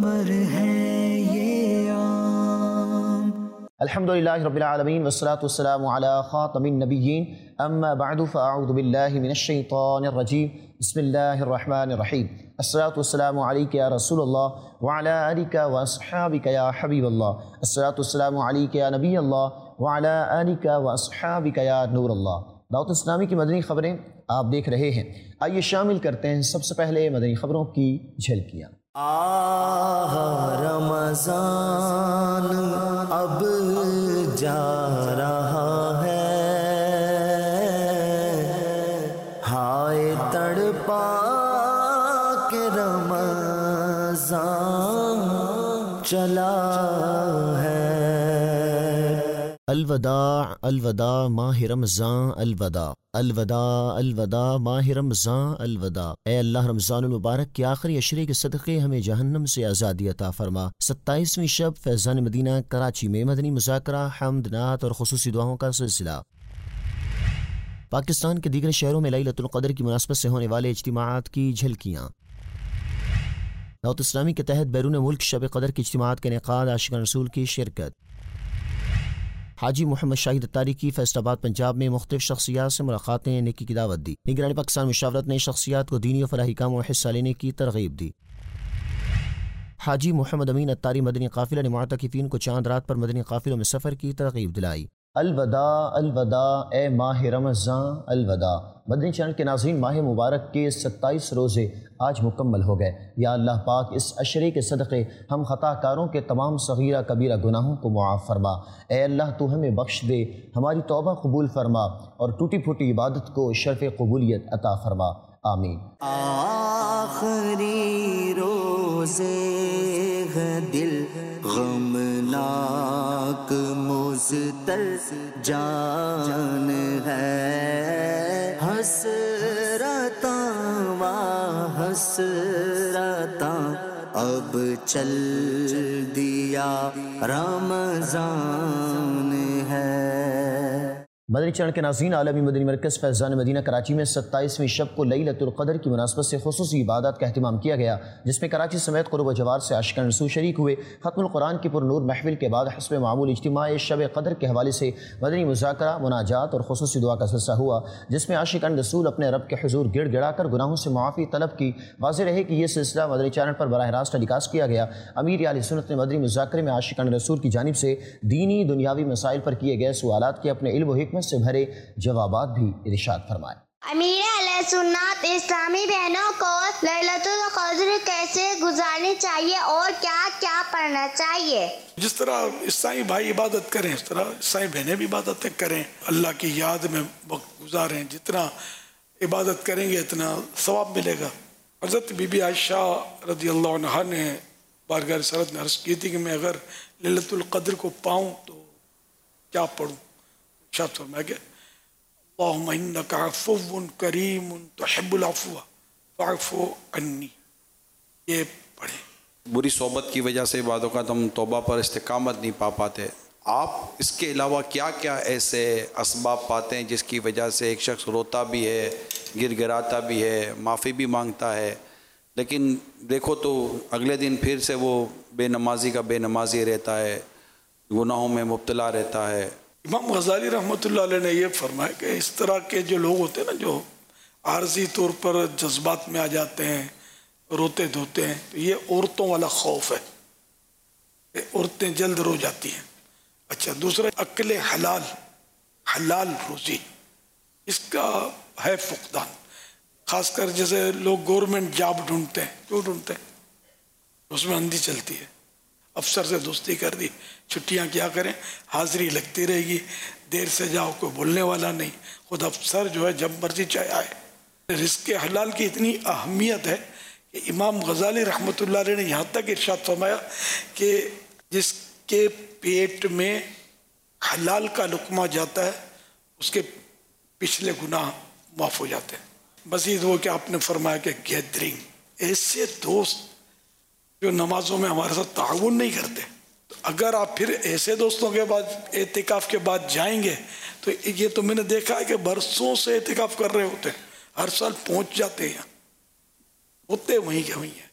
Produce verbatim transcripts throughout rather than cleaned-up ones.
قمر ہے یہ عام۔ الحمدللہ رب العالمین والصلاة والسلام علی خاتم النبیین اما بعد فاعوذ باللہ من الشیطان الرجیم بسم اللہ الرحمن الرحیم الصلاة والسلام علیک یا رسول اللہ وعلی آلک واصحابک یا حبیب اللہ الصلاة والسلام علیک یا نبی اللہ وعلی آلک واصحابک یا نور اللہ۔ دعوت اسلامی کی مدنی خبریں آپ دیکھ رہے ہیں، آئیے شامل کرتے ہیں سب سے پہلے مدنی خبروں کی جھلکیاں۔ آہ رمضان اب جا رہا ہے، ہائے تڑپا کے رمضان چلا ہے۔ الوداع الوداع ماہ رمضان الوداع الوداع الوداع ماہ رمضان الوداع۔ اے اللہ، رمضان المبارک کے آخری عشرے کے صدقے ہمیں جہنم سے آزادی عطا فرما۔ ستائیسویں شب فیضان مدینہ کراچی میں مدنی مذاکرہ، حمد، نعت اور خصوصی دعاؤں کا سلسلہ۔ پاکستان کے دیگر شہروں میں لیلۃ القدر کی مناسبت سے ہونے والے اجتماعات کی جھلکیاں۔ دعوت اسلامی کے تحت بیرون ملک شب قدر کے اجتماعات کے انعقاد، عاشقان رسول کی شرکت۔ حاجی محمد شاہد اتاری کی فیصل آباد پنجاب میں مختلف شخصیات سے ملاقاتیں، نیکی کی دعوت دی۔ نگران پاکستان مشاورت نے شخصیات کو دینی و فلاحی کاموں میں حصہ لینے کی ترغیب دی۔ حاجی محمد امین اتاری مدنی قافلہ نے معتکفین کو چاند رات پر مدنی قافلوں میں سفر کی ترغیب دلائی۔ الوداع الوداع اے ماہ رمضان الوداع۔ مدنی چینل کے ناظرین، ماہ مبارک کے ستائیس روزے آج مکمل ہو گئے۔ یا اللہ پاک، اس عشرے کے صدقے ہم خطا کاروں کے تمام صغیرہ کبیرہ گناہوں کو معاف فرما۔ اے اللہ، تو ہمیں بخش دے، ہماری توبہ قبول فرما اور ٹوٹی پھوٹی عبادت کو شرف قبولیت عطا فرما، آمین۔ آخری روزے ہے دل غمناک مضطر جان ہے، حسرتاں و حسرتاں اب چل دیا رمضان ہے۔ مدنی چینل کے ناظرین، عالمی مدنی مرکز فیضان مدینہ کراچی میں ستائیسویں شب کو لیلۃ القدر کی مناسبت سے خصوصی عبادات کا اہتمام کیا گیا، جس میں کراچی سمیت قرب و جوار سے عاشقان رسول شریک ہوئے۔ ختم القرآن کی پر نور محفل کے بعد حسب معمول اجتماع شب قدر کے حوالے سے مدنی مذاکرہ، مناجات اور خصوصی دعا کا سلسلہ ہوا، جس میں عاشقان رسول اپنے رب کے حضور گڑ گڑا کر گناہوں سے معافی طلب کی۔ واضح رہے کہ یہ سلسلہ مدنی چینل پر براہ راست ٹیلی کاسٹ کیا گیا۔ امیر اہل سنت نے مدنی مذاکرے میں عاشقان رسول کی جانب سے دینی دنیاوی مسائل پر کیے گئے سوالات کے اپنے علم و حکمت سے بھرے جوابات بھی ارشاد فرمائے۔ امیر اہل سنت اسلامی بہنوں کو لیلۃ القدر کیسے گزارنی چاہیے اور کیا کیا پڑھنا چاہیے؟ جس طرح عیسائی بھائی عبادت کریں، اس طرح عیسائی بہنیں بھی عبادتیں کریں، اللہ کی یاد میں وقت گزاریں۔ جتنا عبادت کریں گے اتنا ثواب ملے گا۔ حضرت بی بی عائشہ رضی اللہ عنہا نے بارگاہ رسالت میں عرض کی تھی کہ میں اگر لیلۃ القدر کو پاؤں تو کیا پڑھوں؟ ارشاد فرمایا کہ اللہم انک عفو کریم تحب العفو فاعف عنی، یہ پڑھیں۔ بری صحبت کی وجہ سے بعض اوقات ہم توبہ پر استقامت نہیں پا پاتے۔ آپ اس کے علاوہ کیا کیا ایسے اسباب پاتے ہیں جس کی وجہ سے ایک شخص روتا بھی ہے، گر گراتا بھی ہے، معافی بھی مانگتا ہے، لیکن دیکھو تو اگلے دن پھر سے وہ بے نمازی کا بے نمازی رہتا ہے، گناہوں میں مبتلا رہتا ہے؟ امام غزالی رحمۃ اللہ علیہ نے یہ فرمایا کہ اس طرح کے جو لوگ ہوتے ہیں نا، جو عارضی طور پر جذبات میں آ جاتے ہیں، روتے دھوتے ہیں، تو یہ عورتوں والا خوف ہے کہ عورتیں جلد رو جاتی ہیں۔ اچھا، دوسرا عقل حلال، حلال روزی، اس کا ہے فقدان۔ خاص کر جیسے لوگ گورنمنٹ جاب ڈھونڈتے ہیں، کیوں ڈھونڈتے ہیں؟ اس میں اندھی چلتی ہے، افسر سے دوستی کر دی، چھٹیاں کیا کریں، حاضری لگتی رہے گی، دیر سے جاؤ کوئی بولنے والا نہیں، خود افسر جو ہے جب مرضی چاہے آئے۔ رزق حلال کی اتنی اہمیت ہے کہ امام غزالی رحمۃ اللہ علیہ نے یہاں تک ارشاد فرمایا کہ جس کے پیٹ میں حلال کا لقمہ جاتا ہے اس کے پچھلے گناہ معاف ہو جاتے ہیں۔ مزید وہ کہ آپ نے فرمایا کہ گیدرنگ، ایسے دوست جو نمازوں میں ہمارے ساتھ تعاون نہیں کرتے، تو اگر آپ پھر ایسے دوستوں کے بعد اعتکاف کے بعد جائیں گے تو یہ تو میں نے دیکھا ہے کہ برسوں سے اعتکاف کر رہے ہوتے ہیں، ہر سال پہنچ جاتے ہیں، ہوتے وہیں کے وہیں ہیں،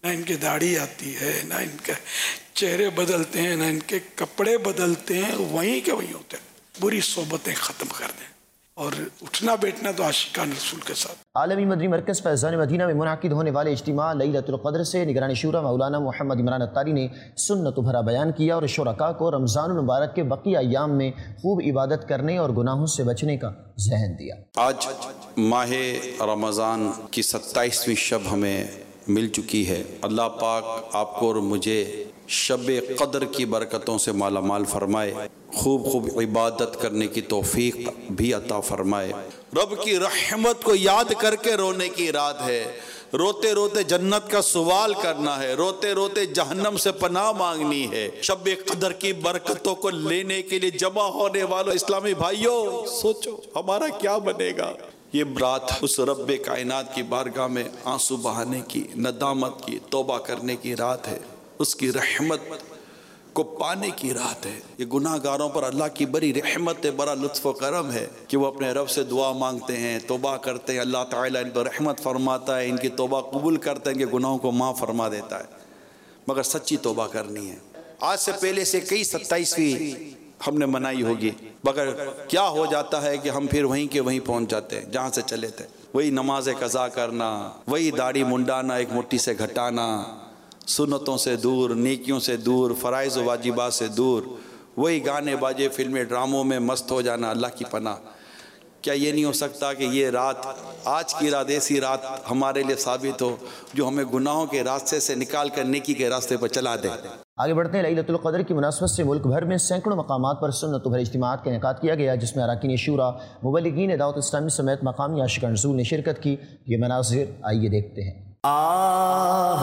نہ ان کی داڑھی آتی ہے، نہ ان کے چہرے بدلتے ہیں، نہ ان کے کپڑے بدلتے ہیں، وہیں کے وہیں ہوتے ہیں۔ بری صحبتیں ختم کر دیں اور اٹھنا بیٹھنا تو عاشقان رسول کے ساتھ۔ عالمی مدنی مرکز فیضان مدینہ میں منعقد ہونے والے اجتماع لیلۃ القدر سے نگران شورا مولانا محمد عمران اتاری نے سنت بھرا بیان کیا اور شرکاء کو رمضان المبارک کے بقیہ ایام میں خوب عبادت کرنے اور گناہوں سے بچنے کا ذہن دیا۔ آج ماہ رمضان کی ستائیسویں شب ہمیں مل چکی ہے۔ اللہ پاک آپ کو اور مجھے شب قدر کی برکتوں سے مالا مال فرمائے، خوب خوب عبادت کرنے کی توفیق بھی عطا فرمائے۔ رب کی رحمت کو یاد کر کے رونے کی رات ہے، روتے روتے جنت کا سوال کرنا ہے، روتے روتے جہنم سے پناہ مانگنی ہے۔ شب قدر کی برکتوں کو لینے کے لیے جمع ہونے والوں اسلامی بھائیوں، سوچو ہمارا کیا بنے گا۔ یہ رات اس رب کائنات کی بارگاہ میں آنسو بہانے کی، ندامت کی، توبہ کرنے کی رات ہے، اس کی رحمت کو پانے کی رات ہے۔ یہ گناہ گاروں پر اللہ کی بڑی رحمت ہے، بڑا لطف و کرم ہے کہ وہ اپنے رب سے دعا مانگتے ہیں، توبہ کرتے ہیں، اللہ تعالیٰ ان پر رحمت فرماتا ہے، ان کی توبہ قبول کرتے ہیں کہ گناہوں کو معاف فرما دیتا ہے، مگر سچی توبہ کرنی ہے۔ آج سے پہلے سے کئی ستائیسویں ہم نے منائی ہوگی، مگر کیا ہو جاتا ہے کہ ہم پھر وہیں کے وہیں پہنچ جاتے ہیں جہاں سے چلے تھے۔ وہی نماز قضا کرنا، وہی داڑھی منڈانا ایک مٹھی سے گھٹانا، سنتوں سے دور، نیکیوں سے دور، فرائض و واجبات سے دور، وہی گانے باجے فلمیں ڈراموں میں مست ہو جانا۔ اللہ کی پناہ، کیا یہ نہیں ہو سکتا کہ یہ رات، آج کی رات ایسی رات ہمارے لیے ثابت ہو جو ہمیں گناہوں کے راستے سے نکال کر نیکی کے راستے پر چلا دے۔ آگے بڑھتے ہیں۔ لیلۃ القدر کی مناسبت سے ملک بھر میں سینکڑوں مقامات پر سنت بھرے اجتماعات کا انعقاد کیا گیا، جس میں اراکین شورا، مبلغین دعوت اسلامی سمیت مقامی عاشقان رسول نے شرکت کی۔ یہ مناظر آئیے دیکھتے ہیں۔ آہ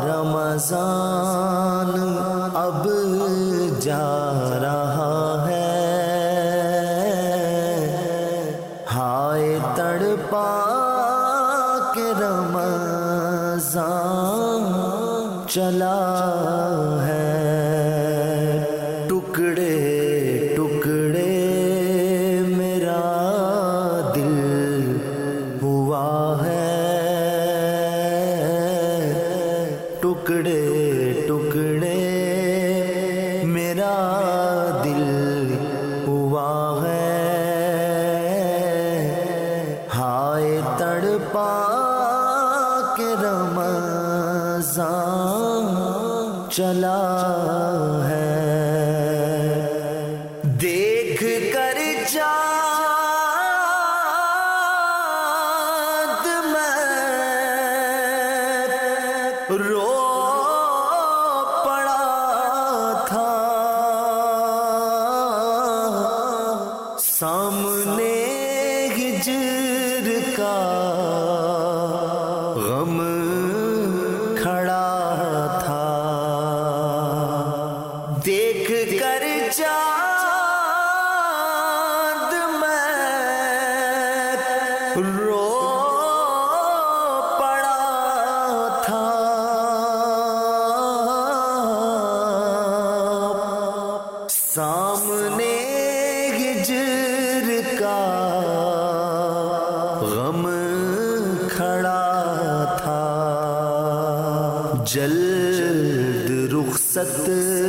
رمضان اب جا رہا ہے، ہائے تڑپا کے رمضان چلا ہے، ٹکڑے ٹکڑے میرا دل ہوا ہے، ٹکڑے ٹکڑے میرا دل ہوا ہے، ہائے تڑپا کے رمضان چلا ہے، دیکھ کر چاند میں رو سامنے ہجر کا غم کھڑا تھا، دیکھ کر چاند میں رو پڑا تھا، سامنے ہجر کا غم کھڑا تھا، جلد رخصت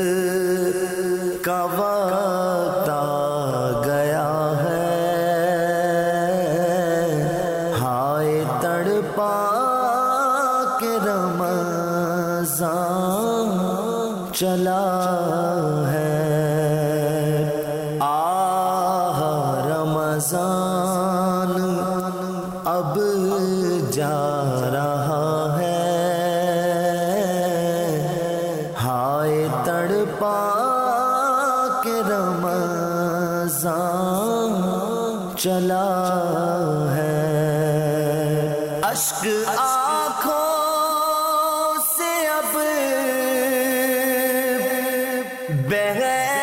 کا وقت آ گیا ہے، ہائے تڑپا کے رمضان چلا ہے، رمضان اب جا رہا ہے، ہائے تڑپا کے رمضان چلا ہے، اشک آنکھوں سے اب بہہ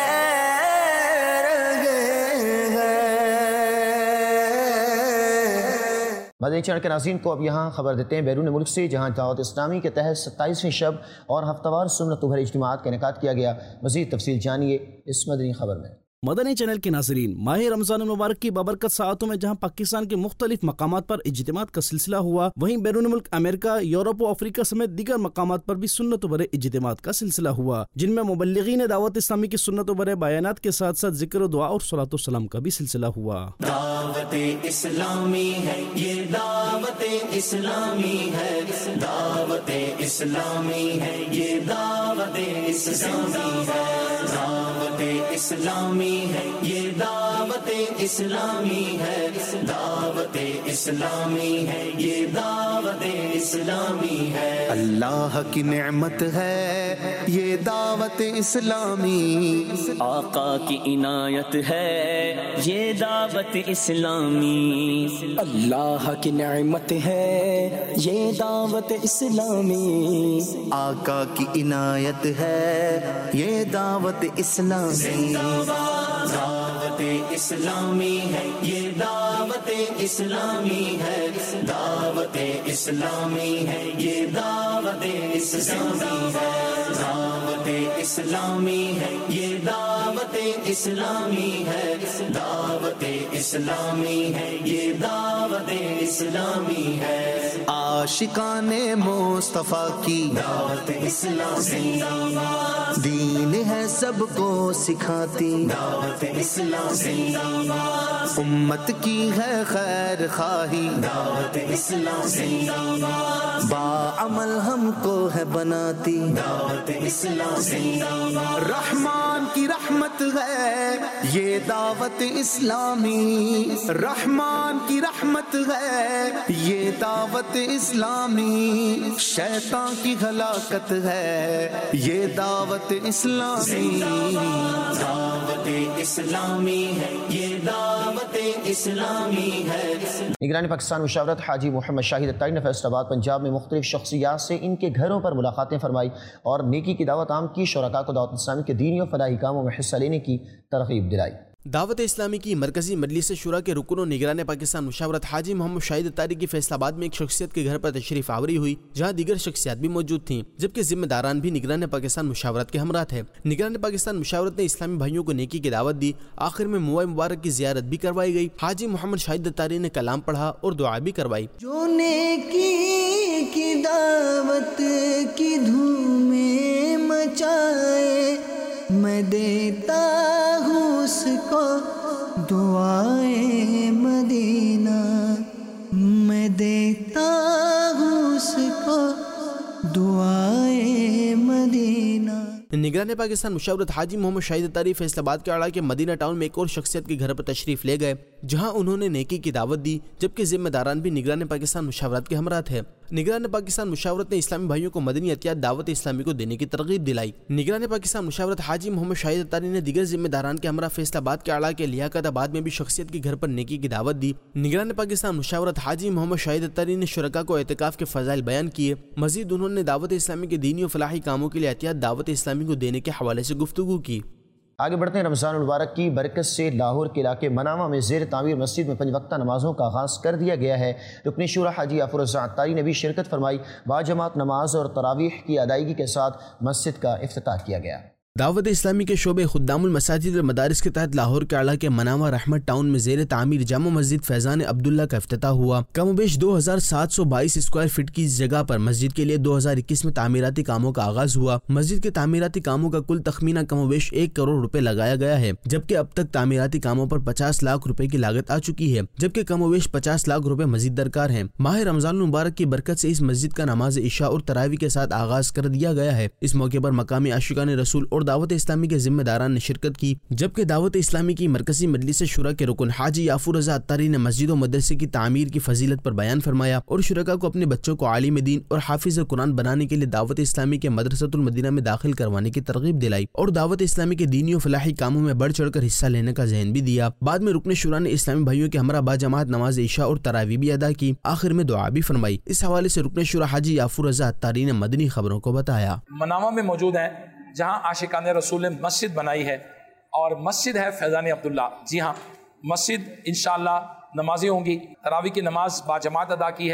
مدنی چینل کے ناظرین کو اب یہاں خبر دیتے ہیں بیرون ملک سے، جہاں دعوت اسلامی کے تحت ستائیسویں شب اور ہفتہ وار سنت بھرے اجتماعات کا انعقاد کیا گیا۔ مزید تفصیل جانیے اس مدنی خبر میں۔ مدنی چینل کے ناظرین، ماہ رمضان المبارک کی بابرکت ساعتوں میں جہاں پاکستان کے مختلف مقامات پر اجتماعات کا سلسلہ ہوا، وہیں بیرون ملک امریکہ، یورپ و افریقہ سمیت دیگر مقامات پر بھی سنت و برے اجتماعات کا سلسلہ ہوا، جن میں مبلغین دعوت اسلامی کی سنت و برے بیانات کے ساتھ ساتھ ذکر و دعا اور صلاۃ و سلام کا بھی سلسلہ ہوا۔ دعوت اسلامی ہے یہ، دعوت اسلامی ہے، دعوت اسلامی ہے یہ، دعوت اسلامی ہے، دعوت اسلامی ہے یہ، دعوت اسلامی ہے، دعوت اسلامی ہے یہ، دعوت اسلامی ہے۔ اللہ کی نعمت ہے یہ دعوت اسلامی، آقا کی عنایت ہے یہ دعوت اسلامی، اللہ کی نعمت ہے یہ دعوت اسلامی، آقا کی عنایت ہے یہ دعوت اسلامی، دعوت اسلامی ہے یہ، دعوت اسلامی ہے، دعوت اسلامی ہے یہ، دعوت اسلامی ہے، دعوت اسلامی ہے یہ، دعوت اسلامی ہے، دعوت اسلامی ہے یہ، دعوت اسلامی ہے۔ عاشقان مصطفیٰ کی دعوت اسلامی، دین ہے سب کو سکھاتی دعوت اسلامی، امت کی ہے خیر خواہی دعوت اسلامی، باعمل ہم کو ہے بناتی دعوت اسلامی، رحمان کی رحمت ہے یہ دعوت اسلامی، رحمان کی رحمت ہے یہ دعوت اسلامی، شیطان کی ہلاکت ہے یہ دعوت اسلامی، دعوت اسلامی ہے یہ، دعوت اسلامی ہے۔ نگران پاکستان مشاورت حاجی محمد شاہد اتاری نے فیصل آباد پنجاب میں مختلف شخصیات سے ان کے گھروں پر ملاقاتیں فرمائی اور نیکی کی دعوت عام کی، شرکاء کو دعوت اسلامی کے دینی و فلاحی کاموں میں حصہ لینے کی ترغیب دلائی۔ دعوت اسلامی کی مرکزی مجلس شورا کے رکن و نگران پاکستان مشاورت حاجی محمد شاہد اتاری کی فیصل آباد میں ایک شخصیت کے گھر پر تشریف آوری ہوئی، جہاں دیگر شخصیات بھی موجود تھیں، جبکہ ذمہ داران بھی نگران پاکستان مشاورت کے ہمراہ تھے۔ نگران پاکستان مشاورت نے اسلامی بھائیوں کو نیکی کی دعوت دی، آخر میں موائے مبارک کی زیارت بھی کروائی گئی۔ حاجی محمد شاہد اتاری نے کلام پڑھا اور دعا بھی کروائی۔ جو نیکی کی دعوت کی دھومیں مچائے، میں دیتا ہوں اس کو دعائے مدینہ، میں دیتا ہوں اس کو دعائے مدینہ۔ نگران پاکستان مشاورت حاجی محمد شاہد اتاری فیصل آباد کے اڑا کے مدینہ ٹاؤن میں ایک اور شخصیت کے گھر پر تشریف لے گئے، جہاں انہوں نے نیکی کی دعوت دی، جبکہ ذمہ داران بھی نگران پاکستان مشاورت کے ہمراہ تھے۔ نگران پاکستان مشاورت نے اسلامی بھائیوں کو مدنی عطیات دعوت اسلامی کو دینے کی ترغیب دلائی۔ نگران پاکستان مشاورت حاجی محمد شاہد اتاری نے دیگر ذمہ داران کے ہمراہ فیصل آباد کے اڑا کے لیاقت آباد میں بھی شخصیت کے گھر پر نیکی کی دعوت دی۔ نگران پاکستان مشاورت حاجی محمد شاہد اتاری نے شرکاء کو اعتکاف کے فضائل بیان کیے، مزید انہوں نے دعوت اسلامی کے دینی و فلاحی کاموں کے لیے عطیات دعوت اسلامی کو دینے کے حوالے سے گفتگو کی۔ آگے بڑھتے ہیں۔ رمضان المبارک کی برکت سے لاہور کے علاقے منامہ میں زیر تعمیر مسجد میں پنج وقتہ نمازوں کا آغاز کر دیا گیا ہے۔ رکن شورا حاجی یافر رضا اتاری نے بھی شرکت فرمائی۔ باجماعت نماز اور تراویح کی ادائیگی کے ساتھ مسجد کا افتتاح کیا گیا۔ دعوت اسلامی کے شعبے خدام المساجد اور مدارس کے تحت لاہور کے اعلیٰ کے منامہ رحمت ٹاؤن میں زیر تعمیر جامع مسجد فیضان عبداللہ کا افتتاح ہوا۔ کم و بیش دو ہزار سات سو بائیس اسکوائر فٹ کی جگہ پر مسجد کے لیے دو ہزار اکیس میں تعمیراتی کاموں کا آغاز ہوا۔ مسجد کے تعمیراتی کاموں کا کل تخمینہ کم و بیش ایک کروڑ روپے لگایا گیا ہے، جبکہ اب تک تعمیراتی کاموں پر پچاس لاکھ روپے کی لاگت آ چکی ہے، جبکہ کم و بیش پچاس لاکھ روپے مزید درکار ہیں۔ ماہ رمضان المبارک کی برکت سے اس مسجد کا نماز عشاء اور تراویح کے ساتھ آغاز کر دیا گیا ہے۔ اس موقع پر مقامی عاشقان رسول اور دعوت اسلامی کے ذمہ داران نے شرکت کی، جبکہ دعوت اسلامی کی مرکزی مجلس شورا کے رکن حاجی یافر رضا اتاری نے مسجد و مدرسے کی تعمیر کی فضیلت پر بیان فرمایا اور شرکاء کو اپنے بچوں کو عالم دین اور حافظ قرآن بنانے کے لیے دعوت اسلامی کے مدرسۃ المدینہ میں داخل کروانے کی ترغیب دلائی اور دعوت اسلامی کے دینی و فلاحی کاموں میں بڑھ چڑھ کر حصہ لینے کا ذہن بھی دیا۔ بعد میں رکن شورا نے اسلامی بھائیوں کے ہمراہ باجماعت نماز عشاء اور تراویح بھی ادا کی، آخر میں دعا بھی فرمائی۔ اس حوالے سے رکن شورا حاجی یافر رضا اتاری نے مدنی خبروں کو بتایا۔ منامہ میں موجود ہیں جہاں عاشقان رسول نے مسجد بنائی ہے اور مسجد ہے فیضان عبداللہ۔ جی ہاں، مسجد انشاءاللہ نمازیں ہوں گی، تراویح کی نماز باجماعت ادا کی ہے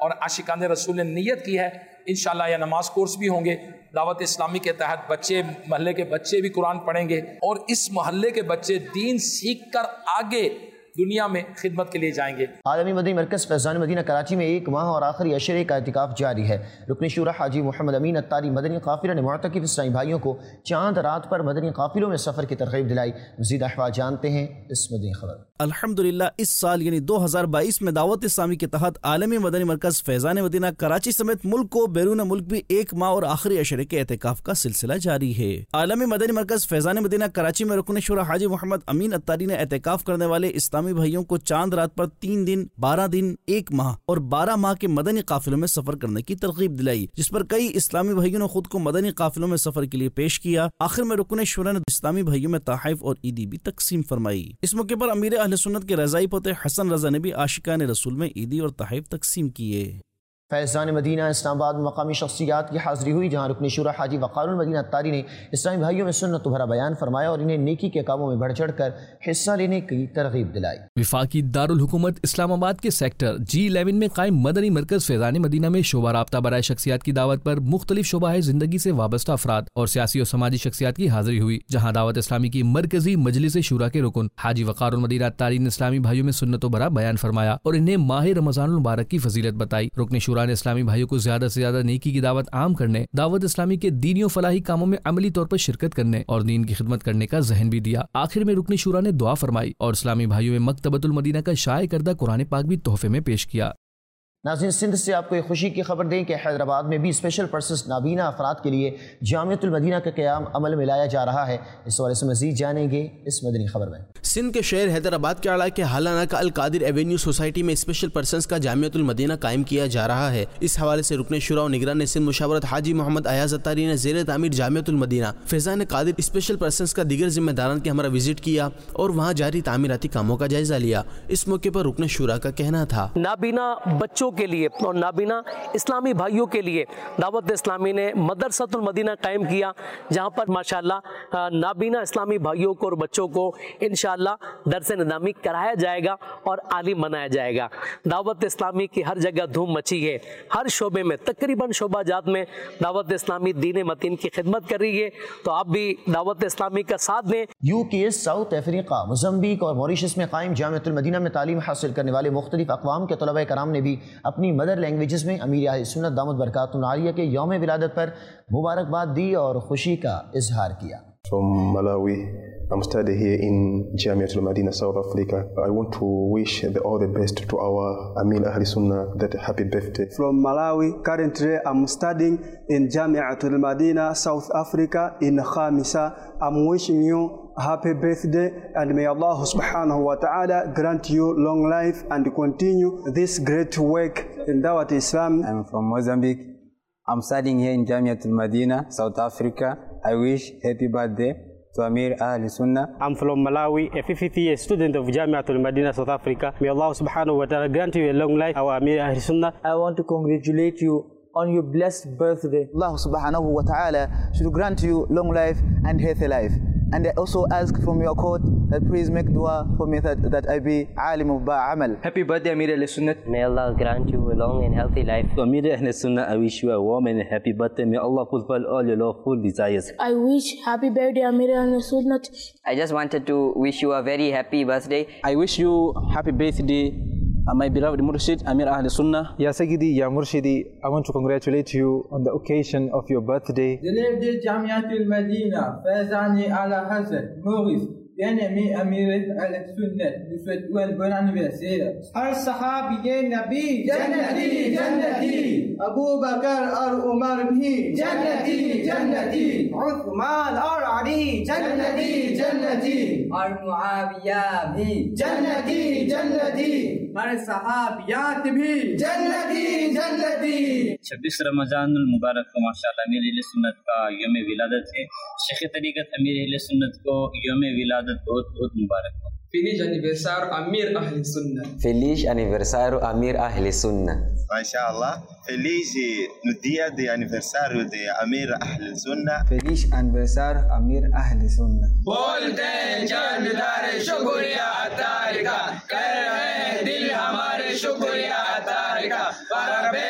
اور आशिकान रसूल ने नियत की है इंशाल्लाह या नमाज कोर्स भी होंगे दावत इस्लामी के तहत, बच्चे महल्ले के बच्चे भी कुरान पढ़ेंगे और इस मोहल्ले के बच्चे दीन सीख कर आगे दुनिया में खिदमत के लिए जाएंगे। आलमी मदनी मरकज़ फैज़ान मदीना कराची में एक माह और आखिरी अशरे का इतिकाफ जारी है। रुकन शुरा हाजी मोहम्मद अमीन अत्तारी मदनी काफ़िला ने मुअतकिफ़ इस्लामी भाइयों को चांद रात पर मदनी काफ़िलों में सफ़र की तरग़ीब दिलाई। मज़ीद अहवाल जानते हैं इस मदनी खबर। अल्हम्दुलिल्लाह इस साल यानी दो हज़ार बाईस में दावत इस्लामी के तहत आलमी मदनी मरकज़ फैज़ान मदीना कराची समेत मुल्क को बैरून मुल्क भी एक माह और आखिरी अशरे के एतिकाफ का सिलसिला जारी है। आलमी मदनी मरकज़ फैज़ान मदीना कराची में रुकन शुरा हाजी मोहम्मद अमीन अत्तारी ने एतिकाफ करने वाले इस्लामी भाइयों को चांद रात पर तीन दिन, बारह दिन, एक माह और बारह माह के मदनी काफिलों में सफर करने की तरगीब दिलाई, जिस पर कई इस्लामी भाइयों ने खुद को मदनी काफिलों में सफर के लिए पेश किया। आखिर में रुकन शुरा ने इस्लामी भाइयों में तोहफ़ और ईदी भी तकसीम फरमाई। इस मौके पर अमीर अहले सुन्नत के रज़ाई पोते हसन रज़ा ने भी आशिकान रसूल में ईदी और तोहफ़ तकसीम किए। फैज़ान मदीना इस्लामाबाद में मकामी शख्सियात की हाज़िरी हुई, जहाँ रुकन शुरा हाजी वक़ारुल मदीना अत्तारी ने इस्लामी भाइयों में सुन्नत भरा बयान फरमाया और इन्हें नेकी के कामों में बढ़ चढ़ कर हिस्सा लेने की तरगीब दिलाई। विफाकी दारुल हुकूमत इस्लामाबाद के सेक्टर जी इलेवन में कायम मदनी मरकज़ फैज़ान मदीना में शोबा राब्ता बराए शख्सियात की दावत पर मुख्तलिफ शोबा ज़िंदगी से वाबस्ता अफराद और सियासी और समाजी शख्सियात की हाज़िरी हुई, जहाँ दावत इस्लामी की मरकजी मजलिस शुरा के रुकन हाजी वक़ारुल मदीना अत्तारी ने इस्लामी भाइयों में सुन्नत भरा बयान फरमाया और इन्हें माह रमज़ानुल मुबारक की फजीलत बताई। रुकन शुरा ने इस्लामी भाइयों को ज्यादा से ज्यादा नेकी की दावत आम करने, दावत इस्लामी के दीनी और फलाही कामों में अमली तौर पर शिरकत करने और दीन की खिदमत करने का ज़हन भी दिया। आखिर में रुकन शुरा ने दुआ फरमाई और इस्लामी भाइयों में मकतबतुल मदीना का शाये करदा कुरान पाक भी तोहफे में पेश किया। नाज़रीन, सिंध से आपको एक खुशी की खबर दें कि हैदराबाद में भी स्पेशल पर्सस नाबीना अफराद के लिए जामियतुल मदीना का क़याम अमल में लाया जा रहा है। इस हवाले से मज़ीद जानेंगे इस मदनी खबर में। सिंध के शहर हैदराबाद के अला के हालाना का अल कादिर एवेन्यू सोसाइटी में स्पेशल पर्सन्स का जामियतुल मदीना कायम किया जा रहा है। इस हवाले से रुकन शुरा और निगरान सिंध मुशावरत हाजी मोहम्मद अयाज अत्तारी ने ज़ेर तामीर जामियतुल मदीना फैज़ान कादिर स्पेशल पर्सन्स का दीगर जिम्मेदारान के हमरा विजिट किया और वहाँ जारी तामीराती कामों का जायजा लिया। इस मौके पर रुकन शुरा का कहना था, नाबीना बच्चों के लिए और नाबीना इस्लामी भाइयों के लिए दावत इस्लामी ने मदरसतुल मदीना कायम किया, जहाँ पर माशाअल्लाह नाबीना इस्लामी भाइयों को और बच्चों को इंशाअल्लाह दर्स निज़ामी कराया जाएगा और आलिम बनाया जाएगा। दावत इस्लामी की हर जगह धूम मची है, हर शोबे में तकरीबन शोबा जात में दावत इस्लामी दीन मतीन की खिदमत कर रही है, तो आप भी दावत इस्लामी का साथ दें। यूके, साउथ अफ्रीका, मोज़म्बिक और मॉरिशस में कायम जामियतुल मदीना में तालीम हासिल करने वाले मुख्तलिफ अक़वाम के तलबा कराम ने भी अपनी मदर लैंग्वेजेस में अमीर अहले सुन्नत दामद बरकातुहुल आलिया के यौम विलादत पर मुबारकबाद दी और खुशी का इजहार किया। From Malawi, I'm studying here in Jamiatul Madina, South Africa. I want to wish the, all the best to our Amir Ahli Sunnah that happy birthday. From Malawi, currently I'm studying in Jamiatul Madina, South Africa in Khamisa. I'm wishing you a happy birthday and may Allah subhanahu wa ta'ala grant you long life and continue this great work in Dawat Islam. I'm from Mozambique. I'm studying here in Jamiatul Madina, South Africa. I wish happy birthday to Amir Ahli Sunnah. I'm from Malawi, a fifth year student of Jamiatul Madina, South Africa. May Allah subhanahu wa ta'ala grant you a long life, our Amir Ahli Sunnah. I want to congratulate you on your blessed birthday. Allah subhanahu wa ta'ala should grant you long life and healthy life. And I also ask from your court that please make dua for me that, that I be alim of ba'amal. Happy birthday Amir Ahli Sunnah. May Allah grant you a long and healthy life. To Amir Ahli Sunnah, I wish you a warm and happy birthday. May Allah fulfill all your lawful desires. I wish happy birthday Amir Ahli Sunnah. I just wanted to wish you a very happy birthday. I wish you happy birthday Uh, my beloved Murshid Amir Ahli Sunnah. Ya Sayyidi, Ya Murshidi, I want to congratulate you on the occasion of your birthday. The lady Jamiatul Madina, Fazani Ala Hassan, Maurice, bien-aimé Amir Ahli Sunnah, nous souhaitons un bon anniversaire. Al-Sahabi Nabi, Jannati, Jannati, Abu Bakr और उमर भी जन्नती जन्नती, उस्मान और अली जन्नती जन्नती, और मुआविया भी जन्नती जन्नती, और सहाबियात भी जन्नती जन्नती। छब्बीस रमज़ानुल मुबारक को माशाअल्लाह अमीर अहले सुन्नत का यौम विलादत है। शेख तरीक़त अमीर अहले सुन्नत को यौम विलादत बहुत बहुत मुबारक हो। Feliz aniversário Amir Ahli Sunnah. Feliz aniversário Amir Ahli Sunnah. Mashallah. Feliz no dia de aniversário de Amir Ahli Sunnah. Feliz aniversário Amir Ahli Sunnah. बोलते हैं जानदार शुक्रिया अता का, कर रहे हैं दिल हमारे शुक्रिया अता का, पर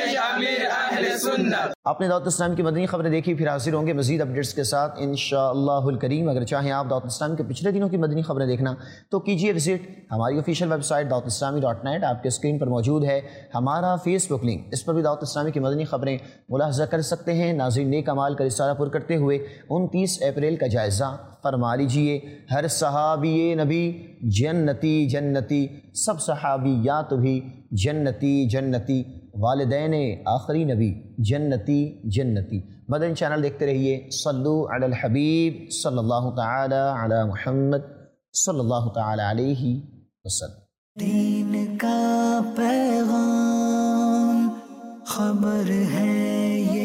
सुन्नत। आपने दावत इस्लाम की मदनी खबरें देखी, फिर हाजिर होंगे मजीद अपडेट्स के साथ इंशाअल्लाहुल करीम। अगर चाहें आप दावत इस्लाम के पिछले दिनों की मदनी खबरें देखना तो कीजिए विजिट हमारी official website Dawat Islami dot net, आपके स्क्रीन पर मौजूद है हमारा फेसबुक लिंक, इस पर भी दावत इस्लामी की मदनी खबरें मुलाहजा कर सकते हैं। नाज़रीन, नेक अमाल का रिसाला पुर करते हुए उनतीस अप्रैल का जायज़ा फरमा लीजिए। हर सहाबी नबी जन्नती जन्नती, सब सहाबियात भी जन्नती जन्नती, वालिदैन आखिरी नबी जन्नती जन्नती। मदनी चैनल देखते रहिए। सल्लु अलल हबीब सल्लल्लाहु तआला अला मुहम्मद सल्लल्लाहु तआला अलैहि वसल्लम। दीन का पैगाम खबर है ये